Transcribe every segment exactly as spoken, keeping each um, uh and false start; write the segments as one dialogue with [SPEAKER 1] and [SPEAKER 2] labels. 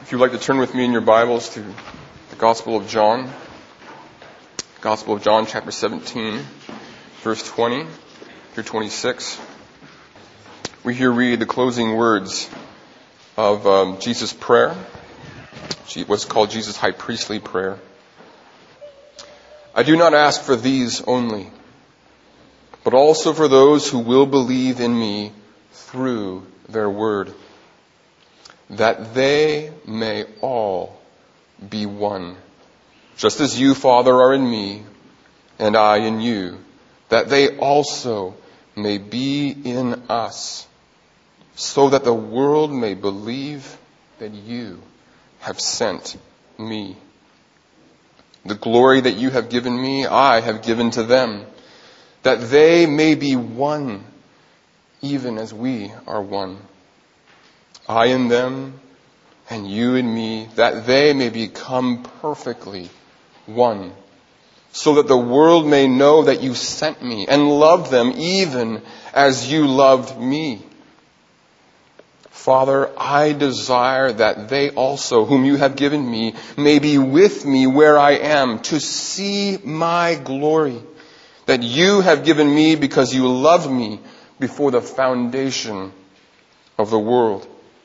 [SPEAKER 1] If you'd like to turn with me in your Bibles to the Gospel of John, Gospel of John, chapter seventeen, verse twenty through twenty-six. We here read the closing words of um, Jesus' prayer, what's called Jesus' high priestly prayer. I do not ask for these only, but also for those who will believe in me through their word, that they may all be one, just as you, Father, are in me, and I in you, that they also may be in us, so that the world may believe that you have sent me. The glory that you have given me, I have given to them, that they may be one, even as we are one. I in them, and you in me, that they may become perfectly one, so that the world may know that you sent me and loved them even as you loved me. Father, I desire that they also, whom you have given me, may be with me where I am, to see my glory that you have given me because you loved me before the foundation of the world.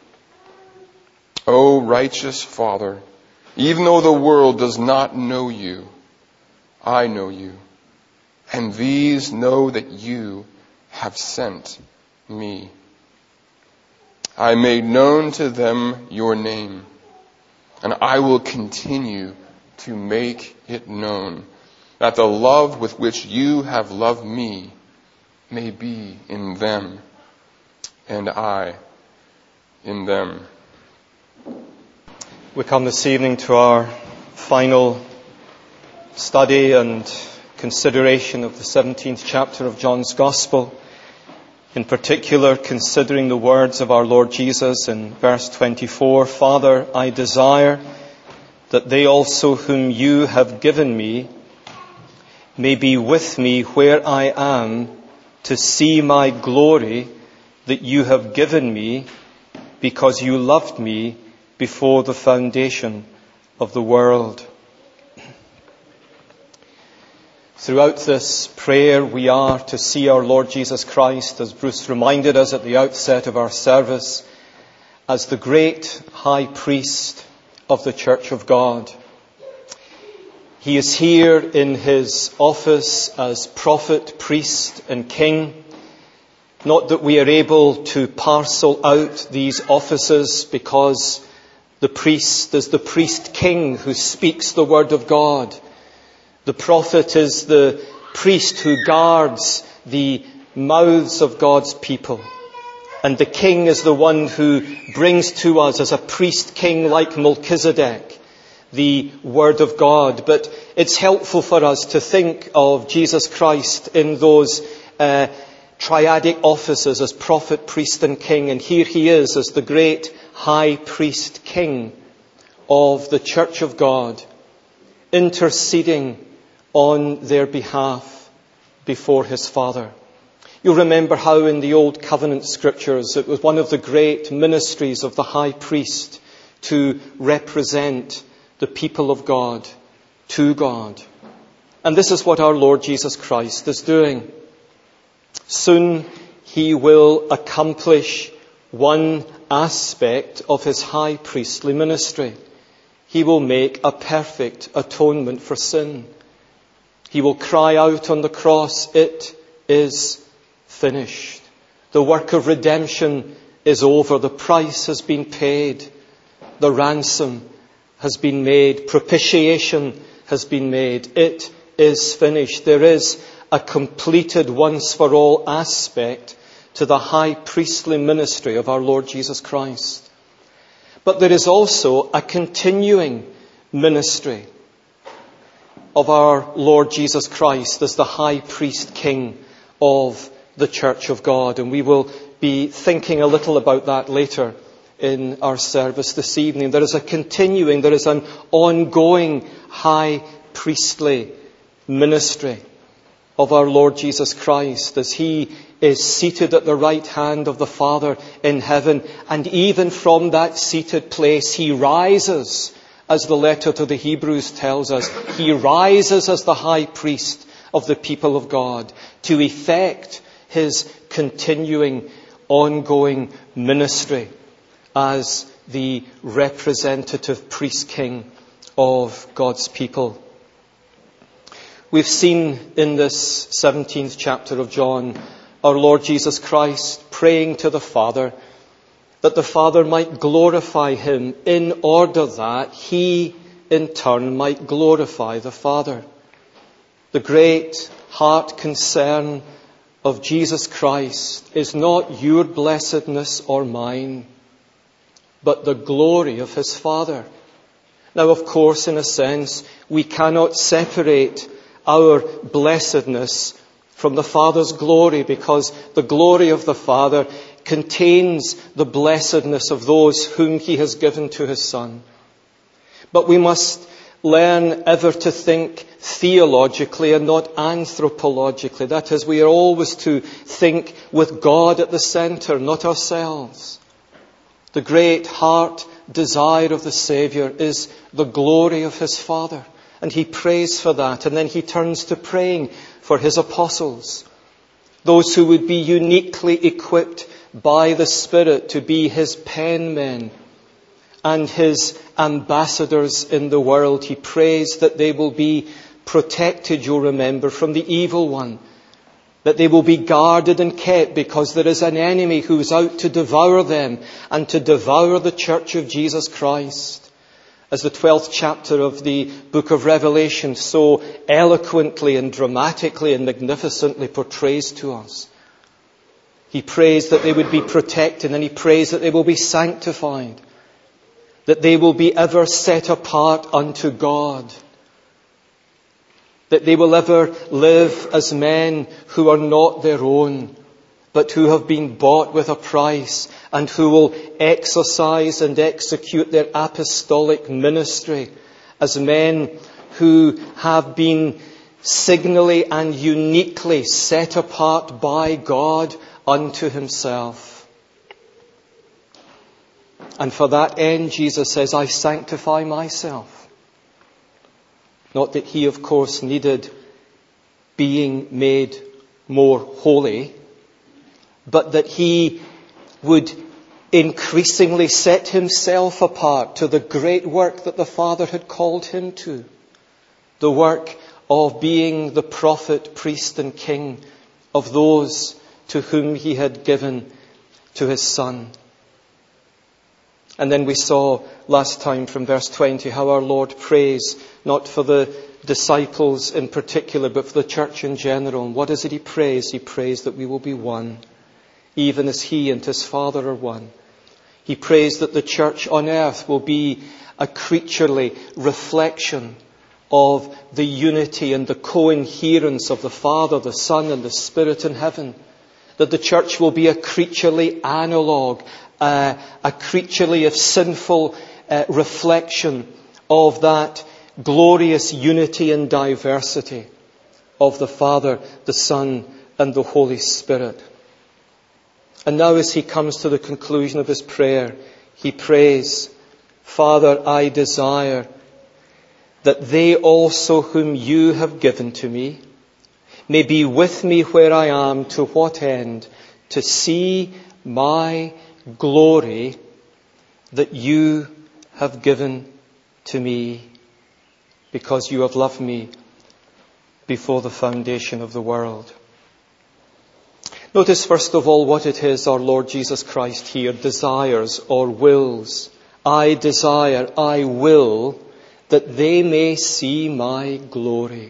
[SPEAKER 1] O righteous Father, even though the world does not know you, I know you, and these know that you have sent me. I made known to them your name, and I will continue to make it known, that the love with which you have loved me may be in them, and I in them.
[SPEAKER 2] We come this evening to our final study and consideration of the seventeenth chapter of John's Gospel. In particular, considering the words of our Lord Jesus in verse twenty-four, Father, I desire that they also whom you have given me may be with me where I am, to see my glory that you have given me because you loved me before the foundation of the world. Throughout this prayer, we are to see our Lord Jesus Christ, as Bruce reminded us at the outset of our service, as the great high priest of the Church of God. He is here in his office as prophet, priest, and king. Not that we are able to parcel out these offices, because the priest is the priest king who speaks the word of God. The prophet is the priest who guards the mouths of God's people. And the king is the one who brings to us, as a priest king like Melchizedek, the word of God. But it's helpful for us to think of Jesus Christ in those uh, triadic offices as prophet, priest and king. And here he is as the great high priest king of the Church of God, interceding on their behalf before his Father. You'll remember how in the Old Covenant Scriptures it was one of the great ministries of the high priest to represent the people of God to God. And this is what our Lord Jesus Christ is doing. Soon he will accomplish one aspect of his high priestly ministry. He will make a perfect atonement for sin. He will cry out on the cross, "It is finished." The work of redemption is over. The price has been paid. The ransom has been made. Propitiation has been made. It is finished. There is a completed once for all aspect to the high priestly ministry of our Lord Jesus Christ. But there is also a continuing ministry of our Lord Jesus Christ as the high priest king of the Church of God. And we will be thinking a little about that later in our service this evening. There is a continuing, there is an ongoing high priestly ministry. of our Lord Jesus Christ as he is seated at the right hand of the Father in heaven. And even from that seated place, he rises, as the letter to the Hebrews tells us. He rises as the high priest of the people of God to effect his continuing, ongoing ministry as the representative priest king of God's people. We've seen in this seventeenth chapter of John our Lord Jesus Christ praying to the Father that the Father might glorify him in order that he in turn might glorify the Father. The great heart concern of Jesus Christ is not your blessedness or mine, but the glory of his Father. Now, of course, in a sense, we cannot separate our blessedness from the Father's glory, because the glory of the Father contains the blessedness of those whom he has given to his Son. But we must learn ever to think theologically and not anthropologically. That is, we are always to think with God at the centre, not ourselves. The great heart desire of the Saviour is the glory of his Father. And he prays for that. And then he turns to praying for his apostles, those who would be uniquely equipped by the Spirit to be his penmen and his ambassadors in the world. He prays that they will be protected, you'll remember, from the evil one, that they will be guarded and kept, because there is an enemy who is out to devour them and to devour the church of Jesus Christ. As the twelfth chapter of the book of Revelation so eloquently and dramatically and magnificently portrays to us. He prays that they would be protected, and he prays that they will be sanctified, that they will be ever set apart unto God, that they will ever live as men who are not their own, but who have been bought with a price, and who will exercise and execute their apostolic ministry as men who have been signally and uniquely set apart by God unto himself. And for that end, Jesus says, I sanctify myself. Not that he, of course, needed being made more holy, but that he would increasingly set himself apart to the great work that the Father had called him to. The work of being the prophet, priest and king of those to whom he had given to his Son. And then we saw last time from verse twenty how our Lord prays, not for the disciples in particular, but for the church in general. And what is it he prays? He prays that we will be one, even as he and his Father are one. He prays that the church on earth will be a creaturely reflection of the unity and the co-inherence of the Father, the Son and the Spirit in heaven. That the church will be a creaturely analogue, uh, a creaturely, if sinful, uh, reflection of that glorious unity and diversity of the Father, the Son and the Holy Spirit. And now as he comes to the conclusion of his prayer, he prays, Father, I desire that they also whom you have given to me may be with me where I am, to what end? To see my glory that you have given to me, because you have loved me before the foundation of the world. Notice first of all what it is our Lord Jesus Christ here desires or wills. I desire, I will, that they may see my glory.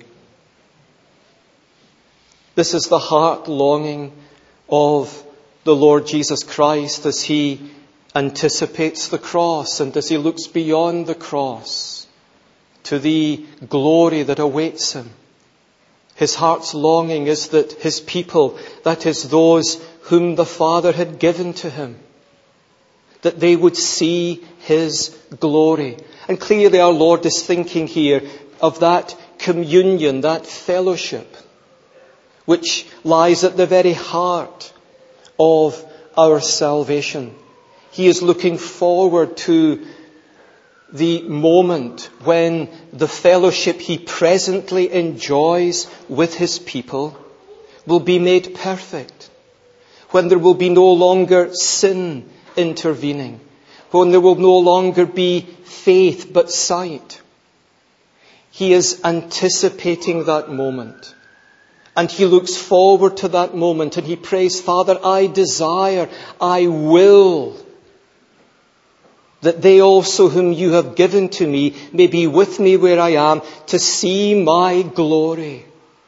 [SPEAKER 2] This is the heart longing of the Lord Jesus Christ as he anticipates the cross and as he looks beyond the cross to the glory that awaits him. His heart's longing is that his people, that is those whom the Father had given to him, that they would see his glory. And clearly our Lord is thinking here of that communion, that fellowship which lies at the very heart of our salvation. He is looking forward to the moment when the fellowship he presently enjoys with his people will be made perfect, when there will be no longer sin intervening, when there will no longer be faith but sight. He is anticipating that moment, and he looks forward to that moment, and he prays, Father, I desire, I will, that they also whom you have given to me may be with me where I am, to see my glory.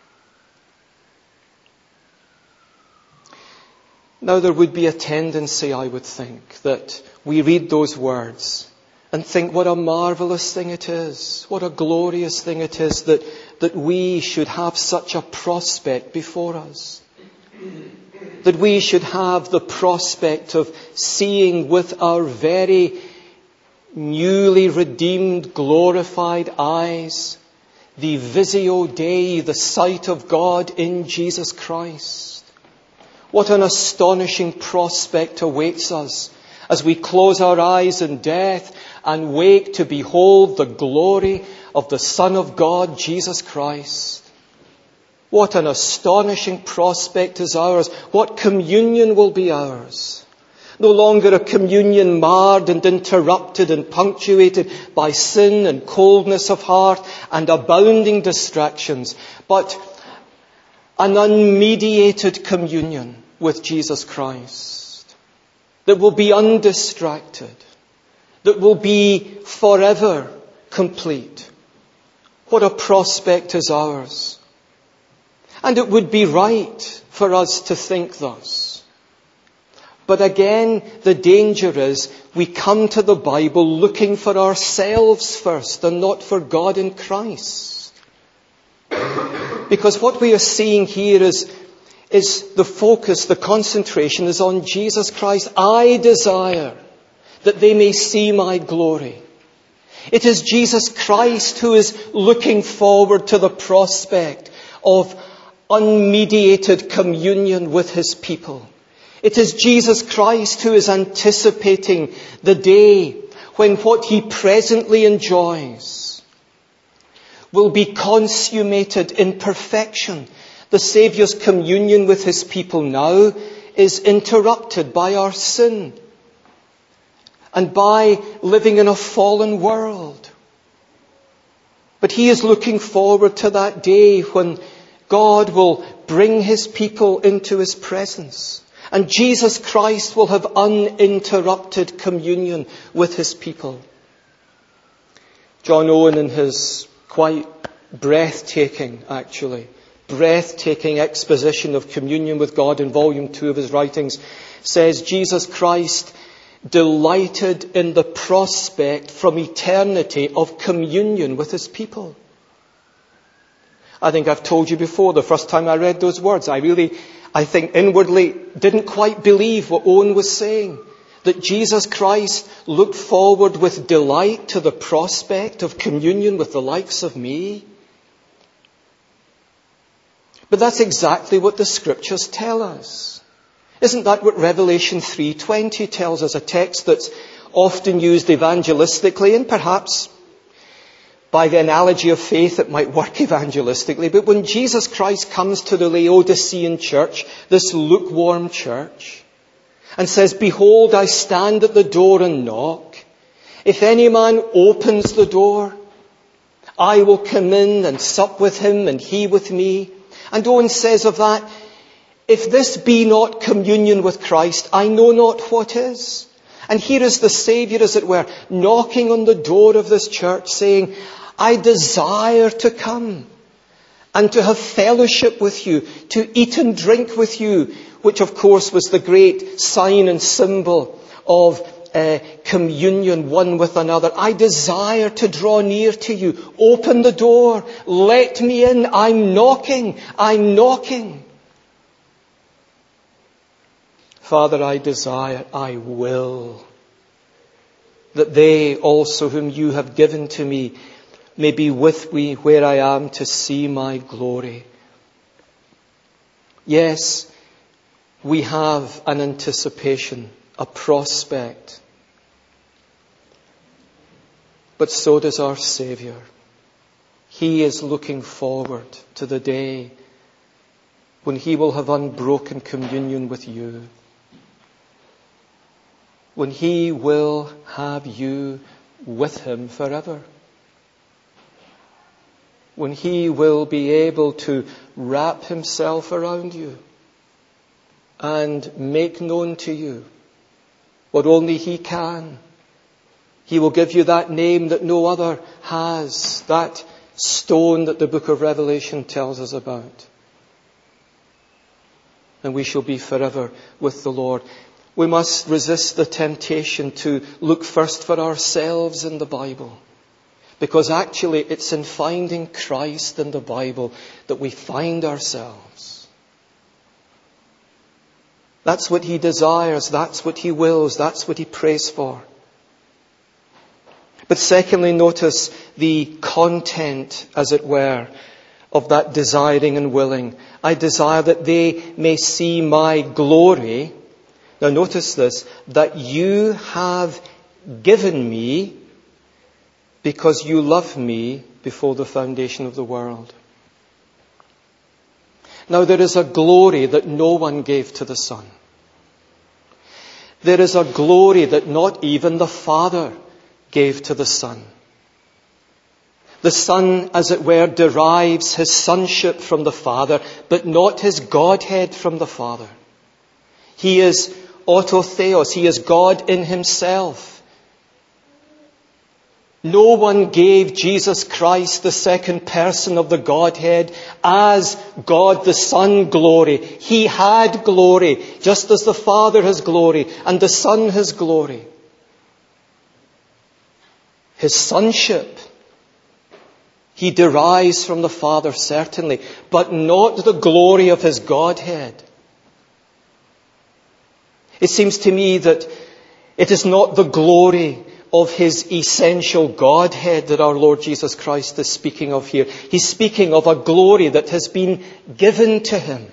[SPEAKER 2] Now there would be a tendency, I would think, that we read those words and think what a marvelous thing it is, what a glorious thing it is that, that we should have such a prospect before us. That we should have the prospect of seeing with our very newly redeemed, glorified eyes the visio Dei, the sight of God in Jesus Christ. What an astonishing prospect awaits us as we close our eyes in death and wake to behold the glory of the Son of God, Jesus Christ. What an astonishing prospect is ours. What communion will be ours. No longer a communion marred and interrupted and punctuated by sin and coldness of heart and abounding distractions, but an unmediated communion with Jesus Christ that will be undistracted, that will be forever complete. What a prospect is ours. And it would be right for us to think thus. But again, the danger is we come to the Bible looking for ourselves first and not for God in Christ. Because what we are seeing here is, is the focus, the concentration is on Jesus Christ. I desire that they may see my glory. It is Jesus Christ who is looking forward to the prospect of unmediated communion with his people. It is Jesus Christ who is anticipating the day when what he presently enjoys will be consummated in perfection. The Saviour's communion with his people now is interrupted by our sin and by living in a fallen world. But he is looking forward to that day when God will bring his people into his presence. And Jesus Christ will have uninterrupted communion with his people. John Owen, in his quite breathtaking, actually, breathtaking exposition of communion with God in volume two of his writings, says Jesus Christ delighted in the prospect from eternity of communion with his people. I think I've told you before, the first time I read those words, I really, I think inwardly didn't quite believe what Owen was saying. That Jesus Christ looked forward with delight to the prospect of communion with the likes of me. But that's exactly what the Scriptures tell us. Isn't that what Revelation three twenty tells us? A text that's often used evangelistically, and perhaps by the analogy of faith it might work evangelistically. But when Jesus Christ comes to the Laodicean church, this lukewarm church, and says, "Behold, I stand at the door and knock. If any man opens the door, I will come in and sup with him and he with me." And Owen says of that, if this be not communion with Christ, I know not what is. And here is the Saviour, as it were, knocking on the door of this church, saying, I desire to come and to have fellowship with you, to eat and drink with you, which of course was the great sign and symbol of uh, communion one with another. I desire to draw near to you. Open the door. Let me in. I'm knocking. I'm knocking. Father, I desire, I will, that they also whom you have given to me may be with me where I am to see my glory. Yes, we have an anticipation, a prospect. But so does our Saviour. He is looking forward to the day when He will have unbroken communion with you. When He will have you with Him forever. When He will be able to wrap Himself around you and make known to you what only He can. He will give you that name that no other has, that stone that the book of Revelation tells us about. And we shall be forever with the Lord. We must resist the temptation to look first for ourselves in the Bible. Because actually it's in finding Christ in the Bible that we find ourselves. That's what He desires, that's what He wills, that's what He prays for. But secondly, notice the content, as it were, of that desiring and willing. I desire that they may see my glory. Now notice this, that you have given me because you loved me before the foundation of the world. Now there is a glory that no one gave to the Son. There is a glory that not even the Father gave to the Son. The Son, as it were, derives His sonship from the Father, but not His Godhead from the Father. He is autotheos. He is God in Himself. No one gave Jesus Christ, the second person of the Godhead, as God the Son glory. He had glory, just as the Father has glory and the Son has glory. His sonship He derives from the Father, certainly, but not the glory of His Godhead. It seems to me that it is not the glory of His essential Godhead that our Lord Jesus Christ is speaking of here. He's speaking of a glory that has been given to Him.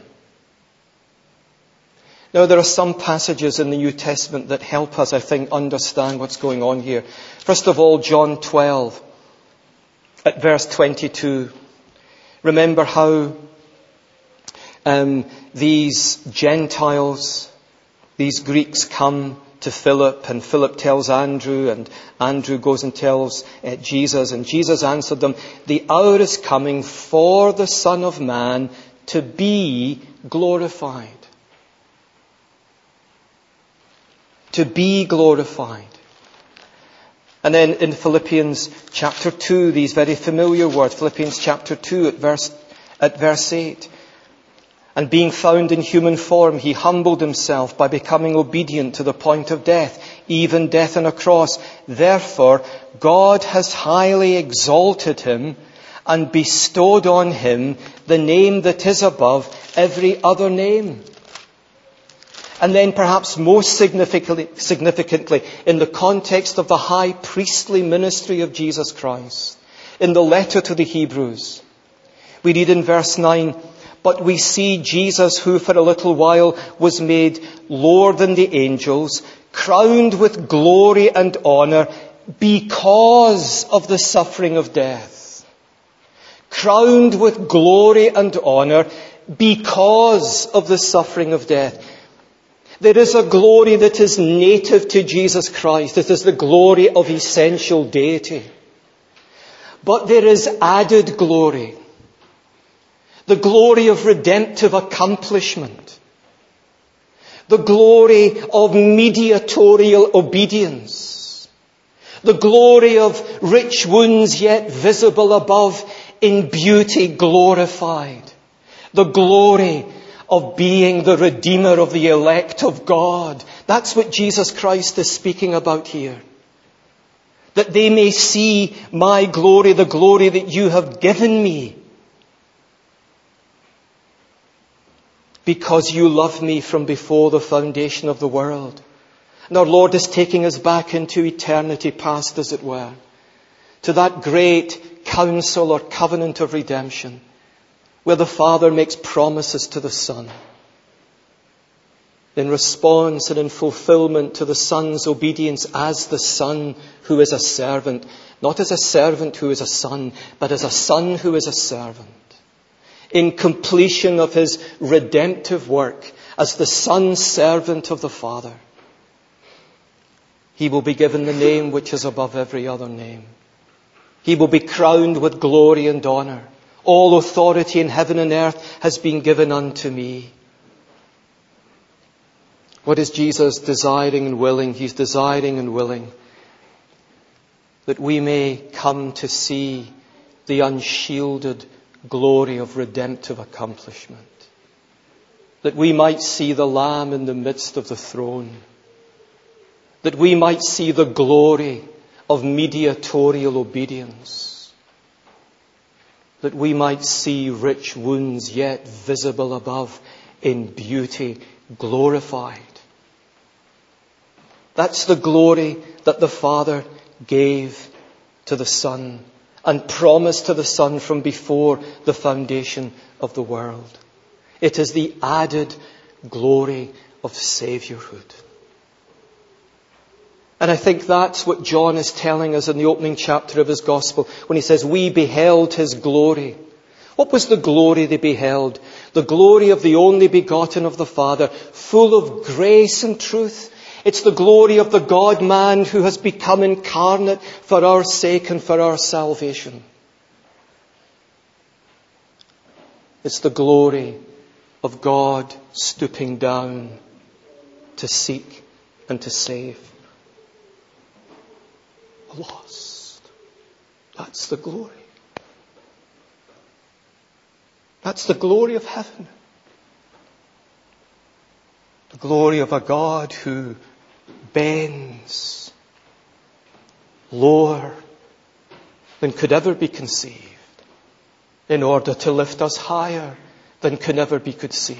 [SPEAKER 2] Now, there are some passages in the New Testament that help us, I think, understand what's going on here. First of all, John twelve, at verse twenty-two. Remember how um, these Gentiles, these Greeks come to Philip, and Philip tells Andrew, and Andrew goes and tells uh, Jesus, and Jesus answered them, "The hour is coming for the Son of Man to be glorified." To be glorified. And then in Philippians chapter two, these very familiar words, Philippians chapter two at verse, at verse eight. "And being found in human form, He humbled Himself by becoming obedient to the point of death, even death on a cross. Therefore, God has highly exalted Him and bestowed on Him the name that is above every other name." And then perhaps most significantly, significantly, in the context of the high priestly ministry of Jesus Christ, in the letter to the Hebrews, we read in verse nine, "But we see Jesus, who for a little while was made lower than the angels, crowned with glory and honor because of the suffering of death." Crowned with glory and honor because of the suffering of death. There is a glory that is native to Jesus Christ. It is the glory of essential deity. But there is added glory. The glory of redemptive accomplishment. The glory of mediatorial obedience. The glory of rich wounds yet visible above, in beauty glorified. The glory of being the Redeemer of the elect of God. That's what Jesus Christ is speaking about here. That they may see my glory, the glory that you have given me. Because you loved me from before the foundation of the world. And our Lord is taking us back into eternity past, as it were. To that great counsel or covenant of redemption. where the Father makes promises to the Son in response and in fulfillment to the Son's obedience as the Son who is a servant, not as a servant who is a son, but as a son who is a servant. In completion of his redemptive work as the Son servant of the Father, he will be given the name which is above every other name. He will be crowned with glory and honor. All authority in heaven and earth has been given unto me. What is Jesus desiring and willing? He's desiring and willing that we may come to see the unshielded glory of redemptive accomplishment. That we might see the Lamb in the midst of the throne. That we might see the glory of mediatorial obedience. That we might see rich wounds yet visible above in beauty glorified. That's the glory that the Father gave to the Son and promised to the Son from before the foundation of the world. It is the added glory of Saviourhood. And I think that's what John is telling us in the opening chapter of his Gospel when he says, we beheld his glory. What was the glory they beheld? The glory of the only begotten of the Father, full of grace and truth. It's the glory of the God-man who has become incarnate for our sake and for our salvation. It's the glory of God stooping down to seek and to save the lost. That's the glory. That's the glory of heaven. The glory of a God who bends lower than could ever be conceived in order to lift us higher than can ever be conceived.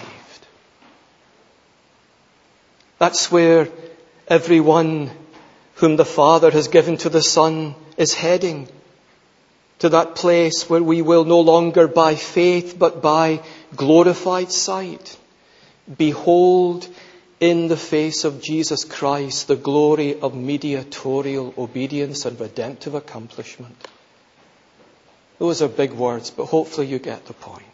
[SPEAKER 2] That's where everyone whom the Father has given to the Son is heading. To that place where we will no longer by faith but by glorified sight behold in the face of Jesus Christ the glory of mediatorial obedience and redemptive accomplishment. Those are big words, but hopefully you get the point.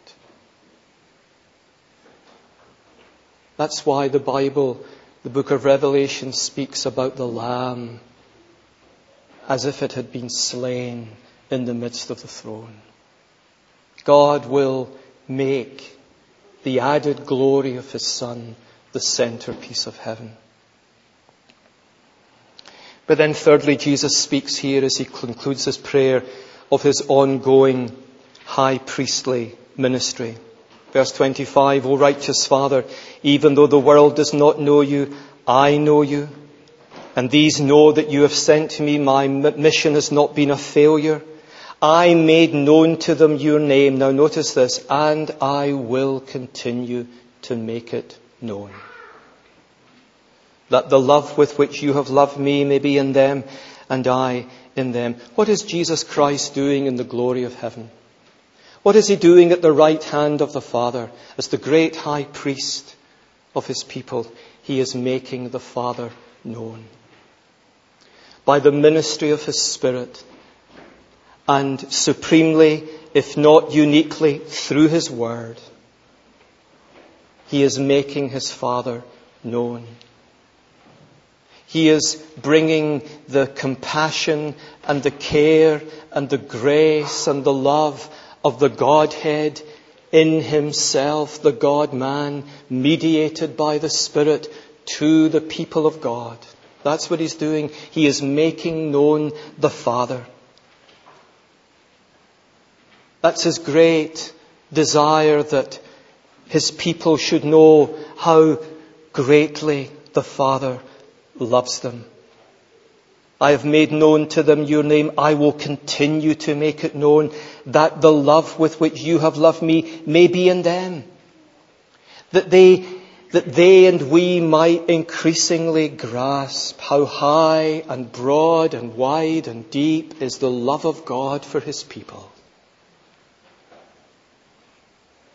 [SPEAKER 2] That's why the Bible, the book of Revelation, speaks about the Lamb as if it had been slain in the midst of the throne. God will make the added glory of his Son the centerpiece of heaven. But then thirdly, Jesus speaks here as he concludes his prayer of his ongoing high priestly ministry. Verse twenty-five, O righteous Father, even though the world does not know you, I know you. And these know that you have sent me. My mission has not been a failure. I made known to them your name. Now notice this. And I will continue to make it known. That the love with which you have loved me may be in them and I in them. What is Jesus Christ doing in the glory of heaven? What is he doing at the right hand of the Father as the great high priest of his people? He is making the Father known. By the ministry of his Spirit, and supremely, if not uniquely, through his word, he is making his Father known. He is bringing the compassion and the care and the grace and the love of the Godhead in himself, the God-man, mediated by the Spirit to the people of God. That's what he's doing. He is making known the Father. That's his great desire, that his people should know how greatly the Father loves them. I have made known to them your name. I will continue to make it known, that the love with which you have loved me may be in them. That they, that they and we might increasingly grasp how high and broad and wide and deep is the love of God for his people.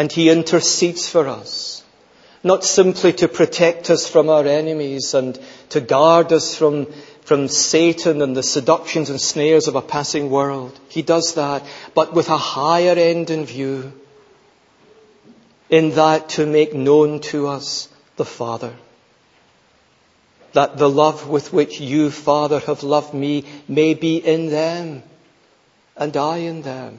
[SPEAKER 2] And he intercedes for us, not simply to protect us from our enemies and to guard us from, from Satan and the seductions and snares of a passing world. He does that, but with a higher end in view, in that to make known to us the Father. That the love with which you, Father, have loved me may be in them and I in them.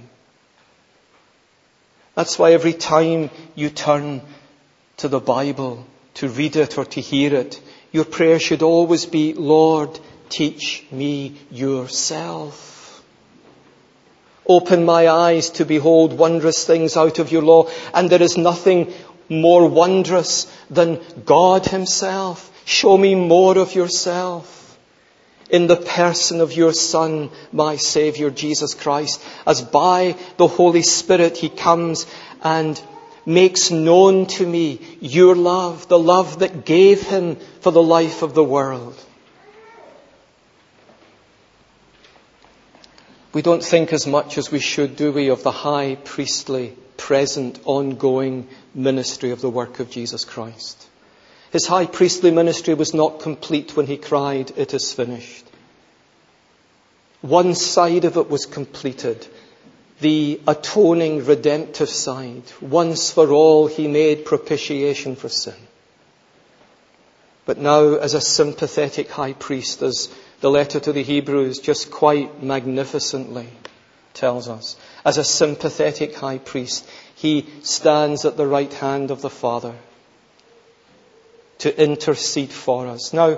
[SPEAKER 2] That's why every time you turn to the Bible to read it or to hear it, your prayer should always be, Lord, teach me yourself. Open my eyes to behold wondrous things out of your law. And there is nothing more wondrous than God himself. Show me more of yourself in the person of your Son, my Saviour, Jesus Christ, as by the Holy Spirit he comes and makes known to me your love, the love that gave him for the life of the world. We don't think as much as we should, do we, of the high priestly, present, ongoing ministry of the work of Jesus Christ. His high priestly ministry was not complete when he cried, "It is finished." One side of it was completed, the atoning, redemptive side. Once for all, he made propitiation for sin. But now, as a sympathetic high priest, as the letter to the Hebrews just quite magnificently tells us, as a sympathetic high priest, he stands at the right hand of the Father to intercede for us. Now,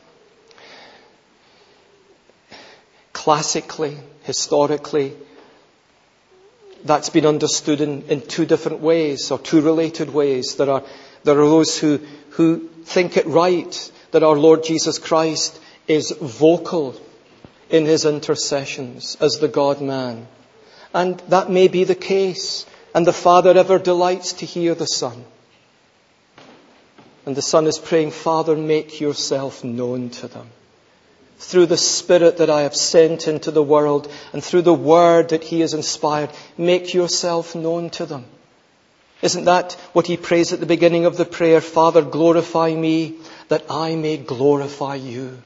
[SPEAKER 2] classically, historically, that's been understood in, in two different ways, or two related ways. There are, there are those who, who think it right that our Lord Jesus Christ is vocal in his intercessions as the God-man. And that may be the case. And the Father ever delights to hear the Son. And the Son is praying, Father, make yourself known to them. Through the Spirit that I have sent into the world and through the Word that he has inspired, make yourself known to them. Isn't that what he prays at the beginning of the prayer? Father, glorify me that I may glorify you.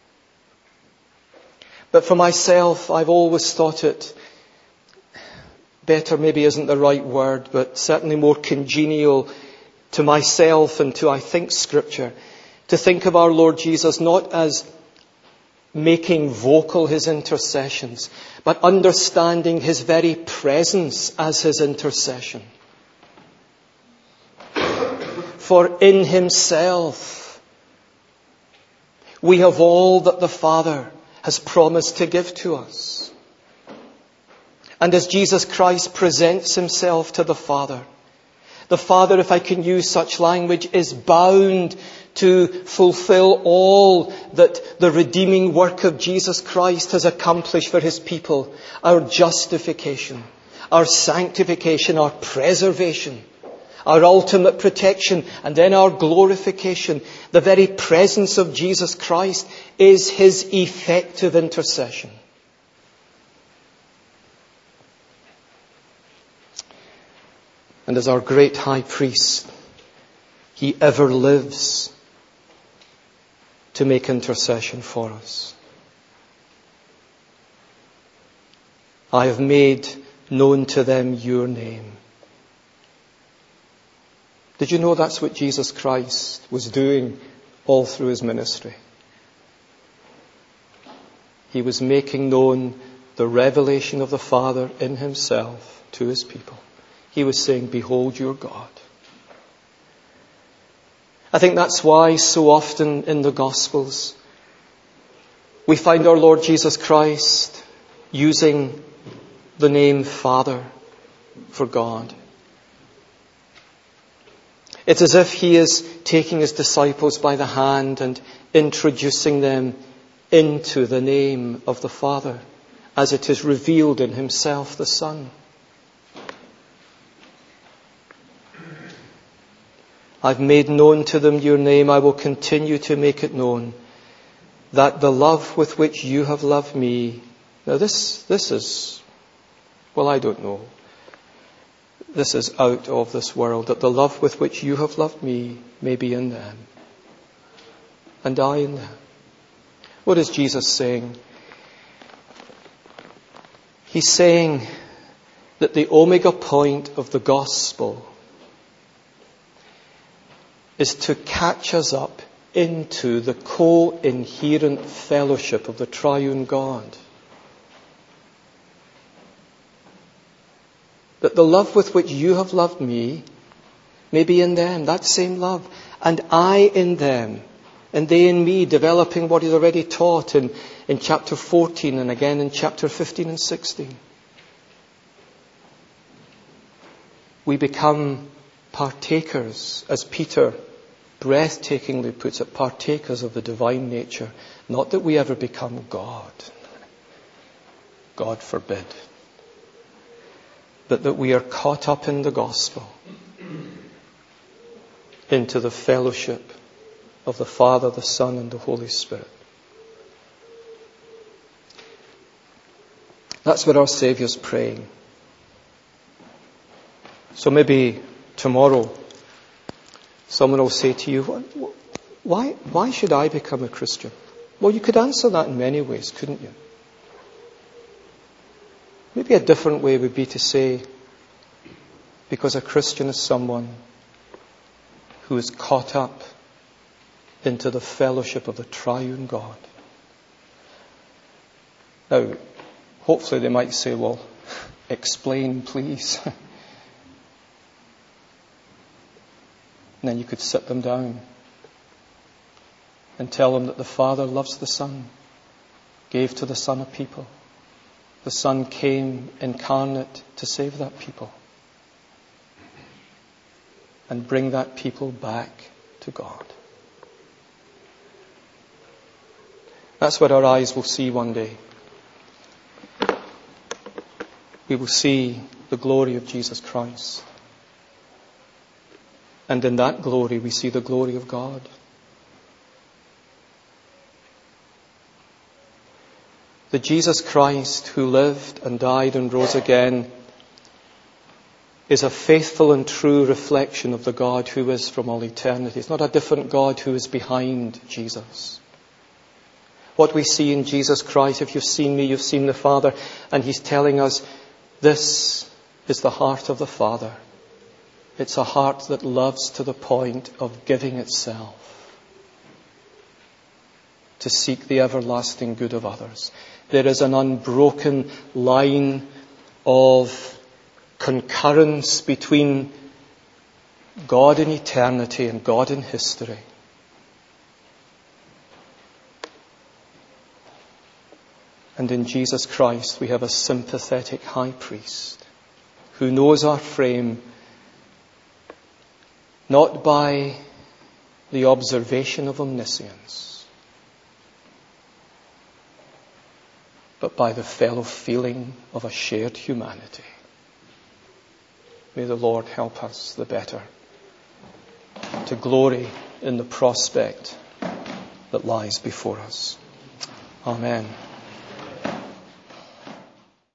[SPEAKER 2] But for myself, I've always thought it, better maybe isn't the right word, but certainly more congenial to myself and to, I think, Scripture, to think of our Lord Jesus not as making vocal his intercessions, but understanding his very presence as his intercession. For in himself we have all that the Father has promised to give to us. And as Jesus Christ presents himself to the Father, the Father, if I can use such language, is bound to fulfill all that the redeeming work of Jesus Christ has accomplished for his people. Our justification, our sanctification, our preservation, our ultimate protection, and then our glorification. The very presence of Jesus Christ is his effective intercession. And as our great high priest, he ever lives to make intercession for us. I have made known to them your name. Did you know that's what Jesus Christ was doing all through his ministry? He was making known the revelation of the Father in himself to his people. He was saying, behold your God. I think that's why so often in the Gospels we find our Lord Jesus Christ using the name Father for God. It's as if he is taking his disciples by the hand and introducing them into the name of the Father as it is revealed in himself, the Son. I've made known to them your name. I will continue to make it known, that the love with which you have loved me. Now this, this is, well, I don't know. this is out of this world, that the love with which you have loved me may be in them, and I in them. What is Jesus saying? He's saying that the omega point of the gospel is to catch us up into the co-inherent fellowship of the triune God. That the love with which you have loved me may be in them, that same love, and I in them, and they in me, developing what he's already taught in, in chapter fourteen and again in chapter fifteen and sixteen. We become partakers, as Peter breathtakingly puts it, partakers of the divine nature. Not that we ever become God. God forbid. But that we are caught up in the gospel into the fellowship of the Father, the Son, and the Holy Spirit. That's what our Saviour's praying. So maybe tomorrow someone will say to you, why, why should I become a Christian? Well, you could answer that in many ways, couldn't you? Maybe a different way would be to say, because a Christian is someone who is caught up into the fellowship of the triune God. Now, hopefully they might say, well, explain, please. And then you could sit them down and tell them that the Father loves the Son, gave to the Son a people. The Son came incarnate to save that people and bring that people back to God. That's what our eyes will see one day. We will see the glory of Jesus Christ. And in that glory we see the glory of God. The Jesus Christ who lived and died and rose again is a faithful and true reflection of the God who is from all eternity. It's not a different God who is behind Jesus. What we see in Jesus Christ, if you've seen me, you've seen the Father, and he's telling us this is the heart of the Father. It's a heart that loves to the point of giving itself to seek the everlasting good of others. There is an unbroken line of concurrence between God in eternity and God in history. And in Jesus Christ we have a sympathetic high priest who knows our frame not by the observation of omniscience, but by the fellow feeling of a shared humanity. May the Lord help us the better to glory in the prospect that lies before us. Amen.